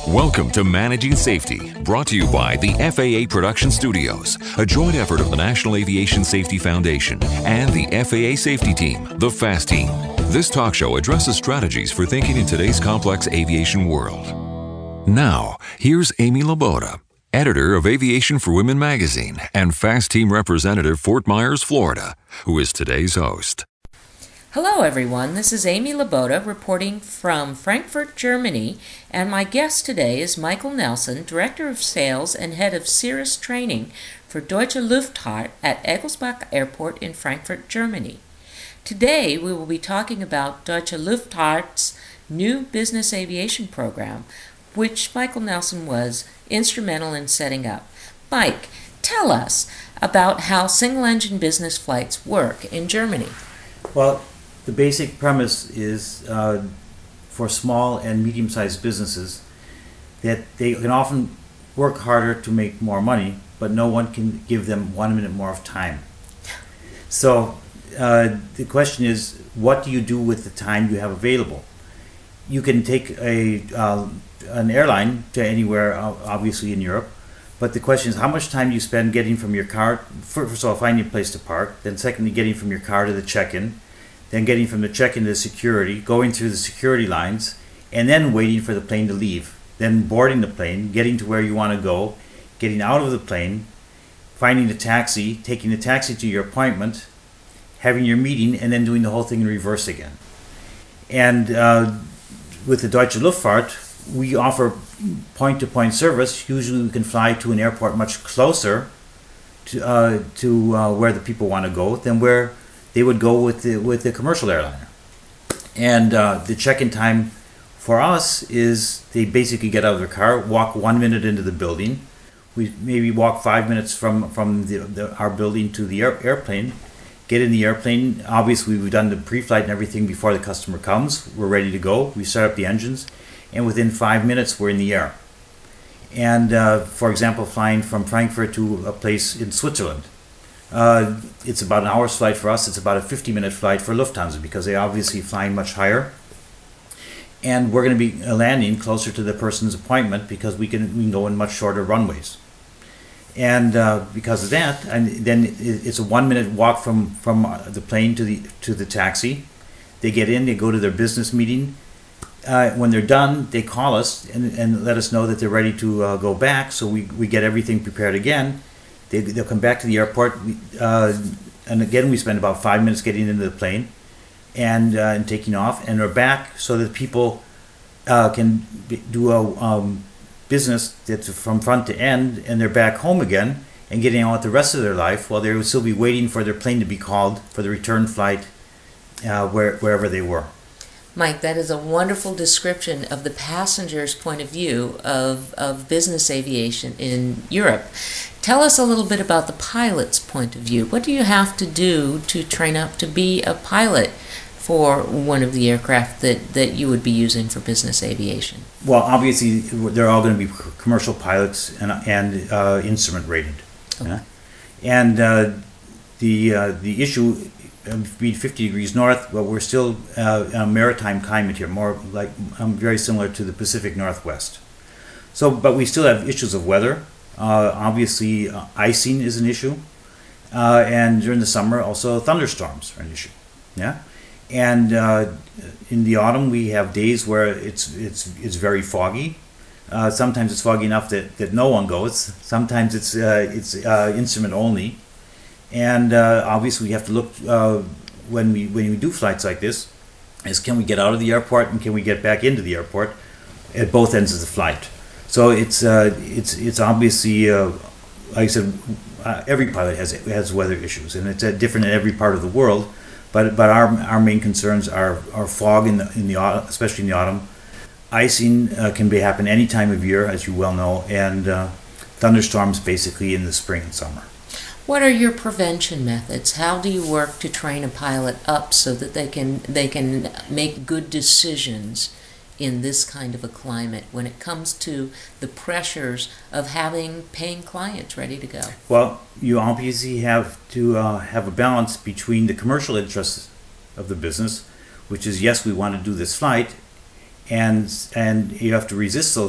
Welcome to Managing Safety, brought to you by the FAA Production Studios, a joint effort of the National Aviation Safety Foundation and the FAA Safety Team, the FAST Team. This talk show addresses strategies for thinking in today's complex aviation world. Now, here's Amy Laboda, editor of Aviation for Women magazine and FAST Team representative, Fort Myers, Florida, who is today's host. Hello everyone, this is Amy Laboda reporting from Frankfurt, Germany, and my guest today is Michael Nelson, Director of Sales and Head of Cirrus Training for Deutsche Luftfahrt at Egelsbach Airport in Frankfurt, Germany. Today we will be talking about Deutsche Luftfahrt's new business aviation program, which Michael Nelson was instrumental in setting up. Mike, tell us about how single-engine business flights work in Germany. Well, the basic premise is for small and medium-sized businesses that they can often work harder to make more money, but no one can give them 1 minute more of time. So the question is, what do you do with the time you have available? You can take an airline to anywhere, obviously in Europe, but the question is how much time do you spend getting from your car, first of all, finding a place to park, then secondly, getting from your car to the check-in, then getting from the check-in to security, going through the security lines, and then waiting for the plane to leave, then boarding the plane, getting to where you want to go, getting out of the plane, finding a taxi, taking the taxi to your appointment, having your meeting, and then doing the whole thing in reverse again. And with the Deutsche Luftfahrt, we offer point-to-point service. Usually we can fly to an airport much closer to where the people want to go than where they would go with the commercial airliner. And the check-in time for us is they basically get out of their car, walk 1 minute into the building. We maybe walk 5 minutes from our building to the airplane, get in the airplane. Obviously, we've done the pre-flight and everything before the customer comes. We're ready to go. We start up the engines, and within 5 minutes, we're in the air. And for example, flying from Frankfurt to a place in Switzerland, it's about an hour's flight for us. It's about a 50-minute flight for Lufthansa because they're obviously flying much higher. And we're going to be landing closer to the person's appointment because we can go in much shorter runways. And because of that, and then it's a 1 minute walk from the plane to the taxi. They get in, they go to their business meeting. When they're done, they call us and let us know that they're ready to go back. So we get everything prepared again. They'll come back to the airport, and again we spend about 5 minutes getting into the plane and taking off, and we're back so that people can do a business that's from front to end, and they're back home again and getting on with the rest of their life while they will still be waiting for their plane to be called for the return flight wherever they were. Mike, that is a wonderful description of the passenger's point of view of business aviation in Europe. Tell us a little bit about the pilot's point of view. What do you have to do to train up to be a pilot for one of the aircraft that you would be using for business aviation? Well, obviously, they're all going to be commercial pilots and instrument rated. Okay. And the issue being 50 degrees north, but we're still a maritime climate here, more like very similar to the Pacific Northwest. So, but we still have issues of weather. Obviously, icing is an issue, and during the summer, also thunderstorms are an issue. Yeah, and in the autumn, we have days where it's very foggy. Sometimes it's foggy enough that no one goes. Sometimes it's instrument only. And obviously, we have to look when we do flights like this, is can we get out of the airport and can we get back into the airport at both ends of the flight. So it's obviously like I said, every pilot has weather issues, and it's different in every part of the world. But our main concerns are fog in the autumn, especially in the autumn. Icing can happen any time of year, as you well know, and thunderstorms basically in the spring and summer. What are your prevention methods? How do you work to train a pilot up so that they can make good decisions in this kind of a climate when it comes to the pressures of having paying clients ready to go? Well, you obviously have to have a balance between the commercial interests of the business, which is, yes, we want to do this flight, and you have to resist those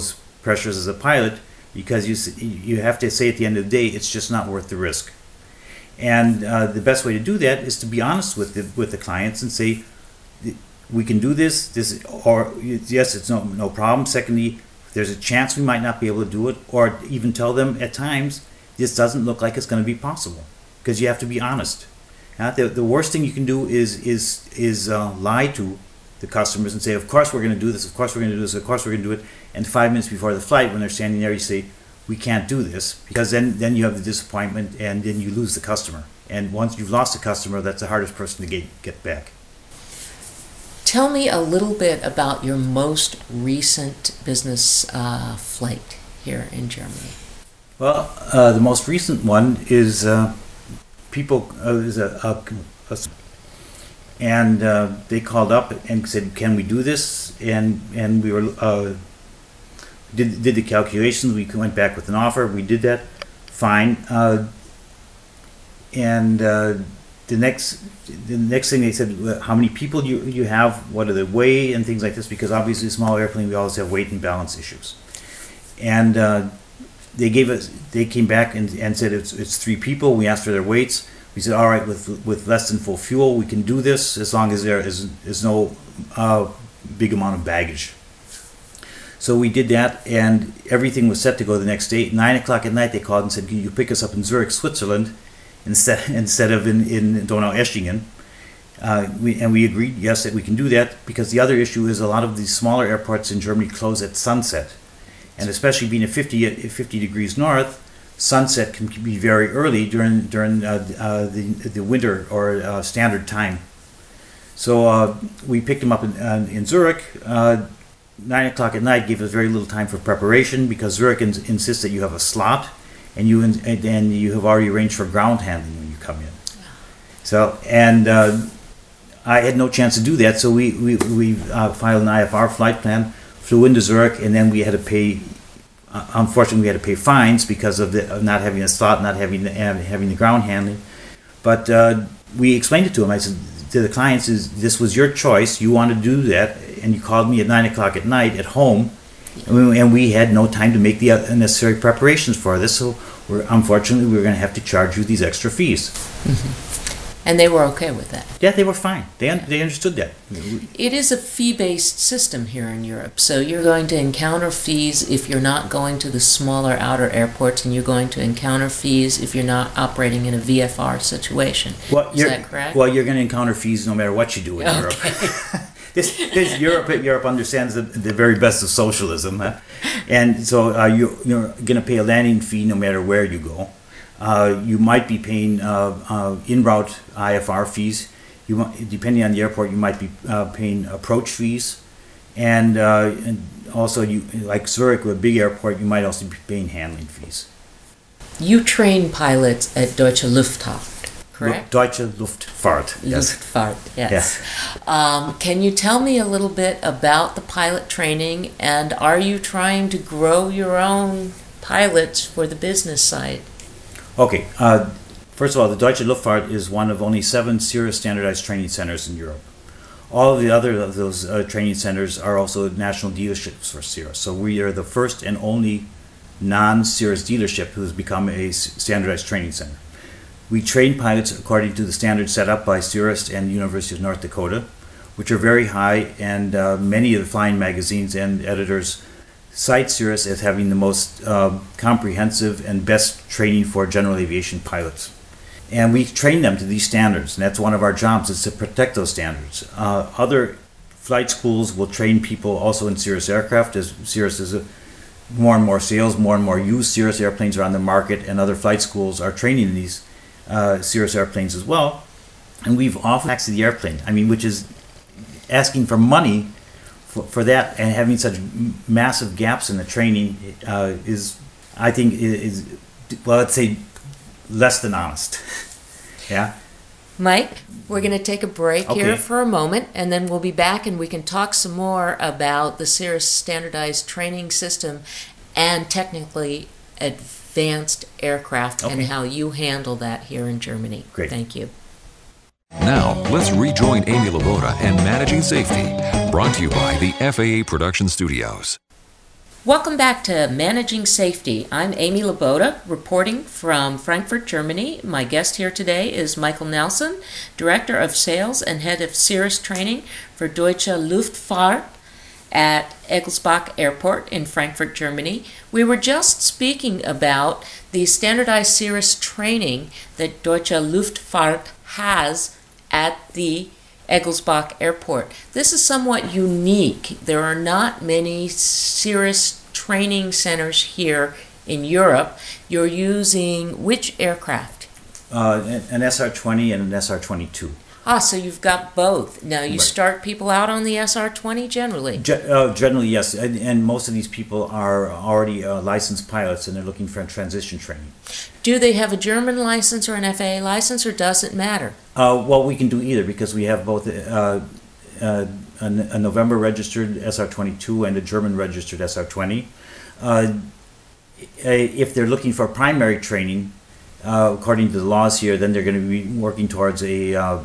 pressures as a pilot, because you have to say at the end of the day, it's just not worth the risk. And the best way to do that is to be honest with the clients and say, we can do this, or yes, it's no problem. Secondly, there's a chance we might not be able to do it, or even tell them at times, this doesn't look like it's going to be possible, because you have to be honest. The worst thing you can do is lie to the customers and say, of course we're going to do this, of course we're going to do this, of course we're going to do it, and 5 minutes before the flight, when they're standing there, you say, we can't do this, because then you have the disappointment, and then you lose the customer. And once you've lost the customer, that's the hardest person to get back. Tell me a little bit about your most recent business flight here in Germany. Well, the most recent one is and they called up and said, "Can we do this?" And we were did the calculations. We went back with an offer. We did that, fine. The next thing they said, how mame people you have, what are the weight and things like this, because obviously a small airplane, we always have weight and balance issues. And they came back and said it's 3 people. We asked for their weights. We said, all right, with less than full fuel, we can do this as long as there is no big amount of baggage. So we did that, and everything was set to go the next day. 9 o'clock at night, they called and said, can you pick us up in Zurich, Switzerland, instead of in Donau-Eschingen? We agreed, yes, that we can do that, because the other issue is a lot of these smaller airports in Germany close at sunset. And especially being at 50 degrees north, sunset can be very early during the winter or standard time. So we picked them up in Zurich. 9 o'clock at night gave us very little time for preparation, because Zurich insists that you have a slot, and you have already arranged for ground handling when you come in. So I had no chance to do that, so we filed an IFR flight plan, flew into Zurich, and then we had to pay. Unfortunately, we had to pay fines because of not having a slot, not having the ground handling. But we explained it to them. I said to the clients, this was your choice. You wanted to do that, and you called me at 9 o'clock at night at home, and we had no time to make the necessary preparations for this. So unfortunately, we were going to have to charge you these extra fees. Mm-hmm. And they were okay with that? Yeah, they were fine. They understood that. It is a fee-based system here in Europe, so you're going to encounter fees if you're not going to the smaller outer airports, and you're going to encounter fees if you're not operating in a VFR situation. Is that correct? Well, you're going to encounter fees no matter what you do in Europe. This Europe understands the very best of socialism, huh? And so you're going to pay a landing fee no matter where you go. You might be paying in-route IFR fees. Depending on the airport, you might be paying approach fees, and also like Zurich, a big airport, you might also be paying handling fees. You train pilots at Deutsche Luftfahrt, correct? Deutsche Luftfahrt. Yes. Luftfahrt. Yes. Yeah. Can you tell me a little bit about the pilot training, and are you trying to grow your own pilots for the business side? Okay, first of all, the Deutsche Luftfahrt is one of only 7 Cirrus standardized training centers in Europe. All of the other of those training centers are also national dealerships for Cirrus. So we are the first and only non-Cirrus dealership who has become a standardized training center. We train pilots according to the standards set up by Cirrus and the University of North Dakota, which are very high, and many of the flying magazines and editors cite Cirrus as having the most comprehensive and best training for general aviation pilots. And we train them to these standards, and that's one of our jobs, is to protect those standards. Other flight schools will train people also in Cirrus aircraft, as Cirrus is more and more sales, more and more used Cirrus airplanes are on the market, and other flight schools are training in these Cirrus airplanes as well. And we've often taxed the airplane, which is asking for money for that, and having such massive gaps in the training is, I think, well, let's say, less than honest. Yeah. Mike, we're going to take a break here for a moment, and then we'll be back and we can talk some more about the Cirrus standardized training system and technically advanced aircraft and how you handle that here in Germany. Great. Thank you. Now, let's rejoin Amy Laboda and Managing Safety, brought to you by the FAA Production Studios. Welcome back to Managing Safety. I'm Amy Laboda, reporting from Frankfurt, Germany. My guest here today is Michael Nelson, Director of Sales and Head of Cirrus Training for Deutsche Luftfahrt at Egelsbach Airport in Frankfurt, Germany. We were just speaking about the standardized Cirrus training that Deutsche Luftfahrt has at the Egelsbach Airport. This is somewhat unique. There are not many Cirrus training centers here in Europe. You're using which aircraft? An SR-20 and an SR-22. So you've got both. Now you Right. start people out on the SR-20 generally. Generally, yes, and most of these people are already licensed pilots, and they're looking for transition training. Do they have a German license or an FAA license, or does it matter? Well, we can do either because we have both a November registered SR-22 and a German registered SR-20. If they're looking for primary training, according to the laws here, then they're going to be working towards a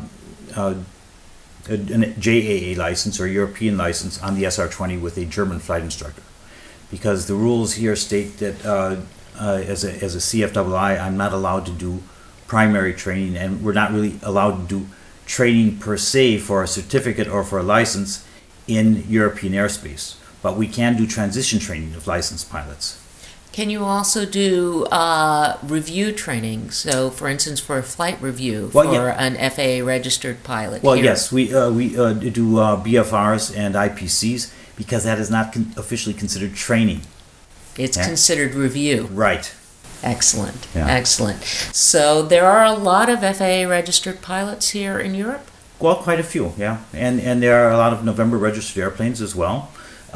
JAA license or European license on the SR-20 with a German flight instructor, because the rules here state that as a CFII, I'm not allowed to do primary training, and we're not really allowed to do training per se for a certificate or for a license in European airspace, but we can do transition training of licensed pilots. Can you also do review training? So, for instance, for a flight review for an FAA registered pilot. Well, here. yes, we do BFRs and IPCs because that is not officially considered training. It's considered review. Right. Excellent. Yeah. Excellent. So there are a lot of FAA registered pilots here in Europe? Well, quite a few, yeah. And there are a lot of November registered airplanes as well.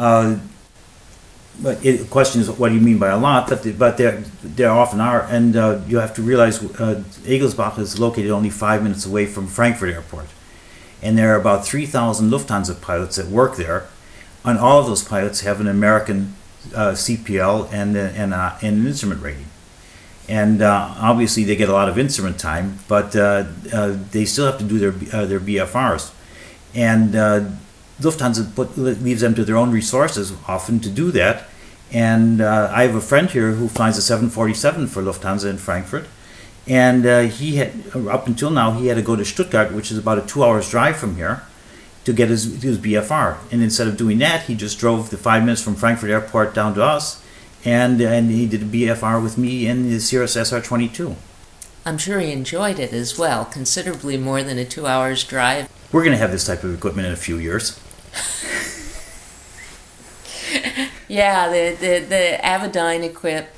But the question is, what do you mean by a lot? But there often are, and you have to realize Egelsbach is located only 5 minutes away from Frankfurt Airport, and there are about 3,000 Lufthansa pilots that work there, and all of those pilots have an American CPL and an instrument rating, and obviously they get a lot of instrument time, but they still have to do their BFRs, and Lufthansa leaves them to their own resources often to do that. And I have a friend here who flies a 747 for Lufthansa in Frankfurt. And he had, up until now, he had to go to Stuttgart, which is about a 2 hours drive from here, to get his BFR. And instead of doing that, he just drove the 5 minutes from Frankfurt Airport down to us. And he did a BFR with me in the Cirrus SR-22. I'm sure he enjoyed it as well, considerably more than a 2 hours drive. We're going to have this type of equipment in a few years. Yeah, the Avidyne equipped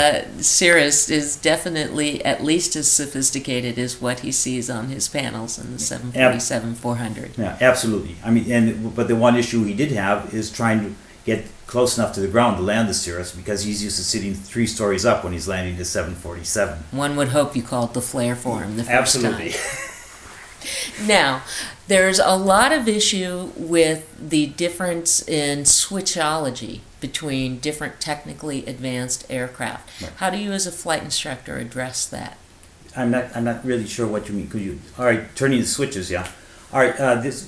Cirrus is definitely at least as sophisticated as what he sees on his panels in the 747-400. Yeah, absolutely. I mean, but the one issue he did have is trying to get close enough to the ground to land the Cirrus, because he's used to sitting 3 stories up when he's landing the 747. One would hope you called the flare for him the first Absolutely. time. Now, there's a lot of issue with the difference in switchology between different technically advanced aircraft. Right. How do you as a flight instructor address that? I'm not really sure what you mean. Could you? All right, turning the switches, yeah. All right, this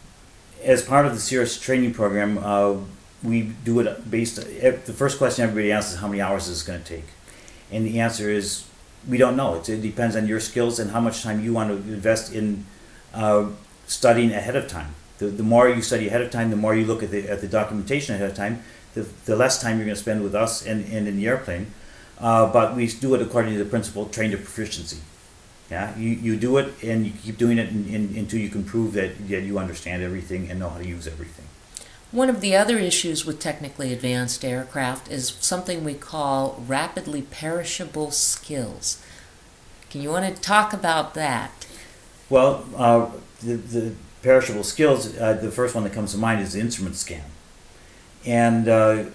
as part of the Cirrus training program, we do it based. The first question everybody asks is how many hours is it going to take, and the answer is we don't know. It depends on your skills and how much time you want to invest in studying ahead of time. The more you study ahead of time, the more you look at the documentation ahead of time, the less time you're going to spend with us and in the airplane. But we do it according to the principle train to proficiency. Yeah, you do it and you keep doing it until you can prove that you understand everything and know how to use everything. One of the other issues with technically advanced aircraft is something we call rapidly perishable skills. Can you want to talk about that? Well, the perishable skills, the first one that comes to mind is the instrument scan. And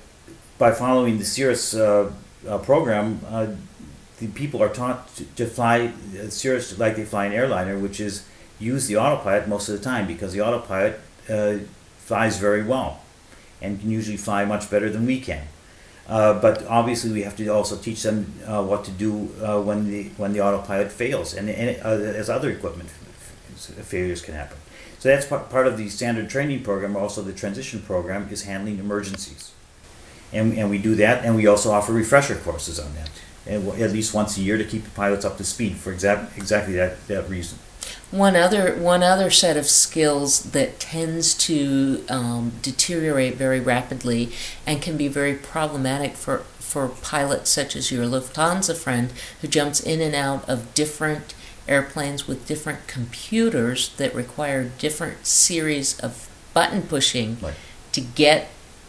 by following the Cirrus program, the people are taught to fly Cirrus like they fly an airliner, which is use the autopilot most of the time, because the autopilot flies very well and can usually fly much better than we can. But obviously we have to also teach them what to do when the autopilot fails, and as other equipment failures can happen. So that's part of the standard training program. Also, the transition program is handling emergencies. and we do that, and we also offer refresher courses on that, and at least once a year to keep the pilots up to speed for exactly that reason. One other set of skills that tends to deteriorate very rapidly and can be very problematic for pilots such as your Lufthansa friend who jumps in and out of different airplanes with different computers that require different series of button pushing Right. to get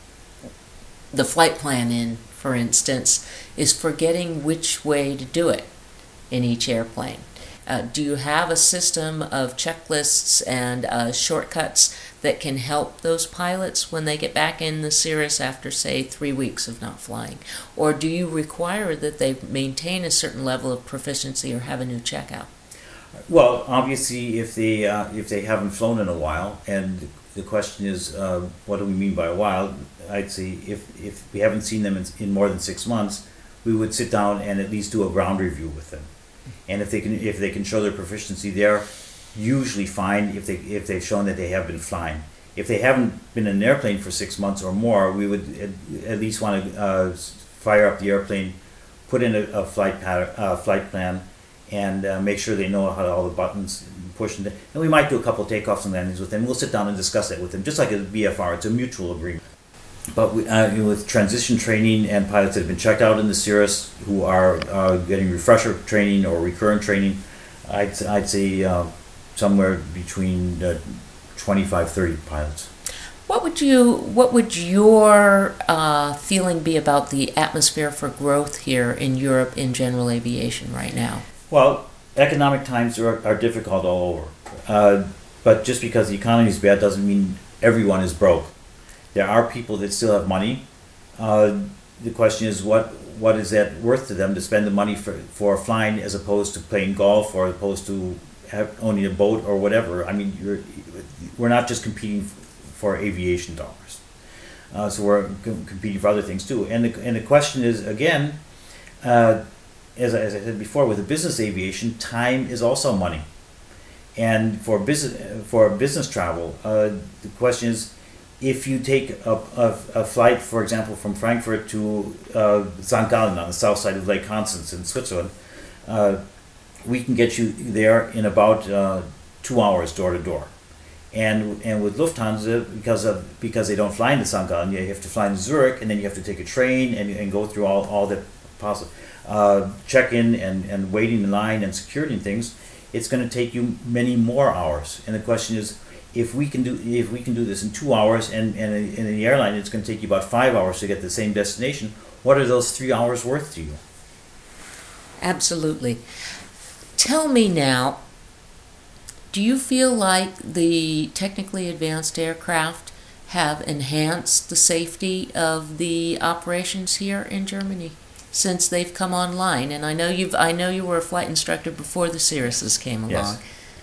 the flight plan in, for instance, is forgetting which way to do it in each airplane. Do you have a system of checklists and shortcuts that can help those pilots when they get back in the Cirrus after, say, 3 weeks of not flying? Or do you require that they maintain a certain level of proficiency or have a new checkout? Well, obviously, if they haven't flown in a while, and the question is, what do we mean by a while? I'd say if we haven't seen them in more than 6 months, we would sit down and at least do a ground review with them. And if they can show their proficiency, they're usually fine if they've shown that they have been flying. If they haven't been in an airplane for 6 months or more, we would at least want to fire up the airplane, put in a flight plan, and make sure they know how all the buttons push. And we might do a couple of takeoffs and landings with them. We'll sit down and discuss that with them, just like a VFR. It's a mutual agreement. But with transition training and pilots that have been checked out in the Cirrus who are getting refresher training or recurrent training, I'd say somewhere between 25-30 pilots. What would your feeling be about the atmosphere for growth here in Europe in general aviation right now? Well, economic times are difficult all over. But just because the economy is bad doesn't mean everyone is broke. There are people that still have money. The question is, what is that worth to them to spend the money for flying as opposed to playing golf or opposed to owning a boat or whatever? I mean, we're not just competing for aviation dollars. So we're competing for other things too. And the question is, again, as I said before, with the business aviation, time is also money. And for business travel, the question is, if you take a flight, for example, from Frankfurt to St. Gallen on the south side of Lake Constance in Switzerland, we can get you there in about 2 hours door to door. And with Lufthansa, because they don't fly into St. Gallen, you have to fly into Zurich, and then you have to take a train and go through all the possible check-in and waiting in line and security and things. It's going to take you many more hours. And the question is, if we can do this in 2 hours, and in the airline it's going to take you about 5 hours to get to the same destination, what are those 3 hours worth to you? Absolutely. Tell me now, do you feel like the technically advanced aircraft have enhanced the safety of the operations here in Germany since they've come online? And I know you were a flight instructor before the Cirruses came along.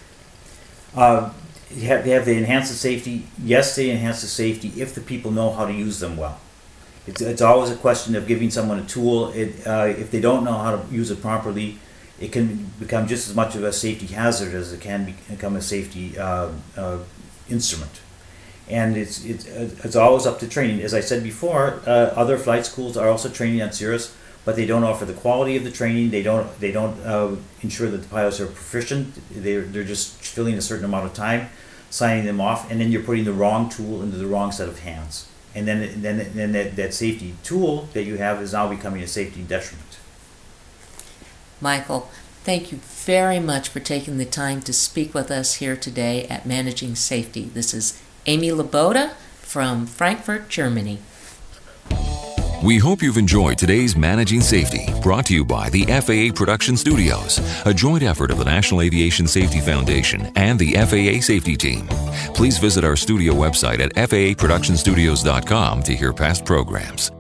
Yes. Have they enhanced the safety? Yes, they enhance the safety if the people know how to use them well. It's always a question of giving someone a tool. If they don't know how to use it properly, it can become just as much of a safety hazard as it can become a safety instrument. And it's always up to training. As I said before, other flight schools are also training on Cirrus, but they don't offer the quality of the training. They don't ensure that the pilots are proficient. They're just filling a certain amount of time, signing them off, and then you're putting the wrong tool into the wrong set of hands. And then that safety tool that you have is now becoming a safety detriment. Michael, thank you very much for taking the time to speak with us here today at Managing Safety. This is Amy Laboda from Frankfurt, Germany. We hope you've enjoyed today's Managing Safety, brought to you by the FAA Production Studios, a joint effort of the National Aviation Safety Foundation and the FAA Safety Team. Please visit our studio website at faaproductionstudios.com to hear past programs.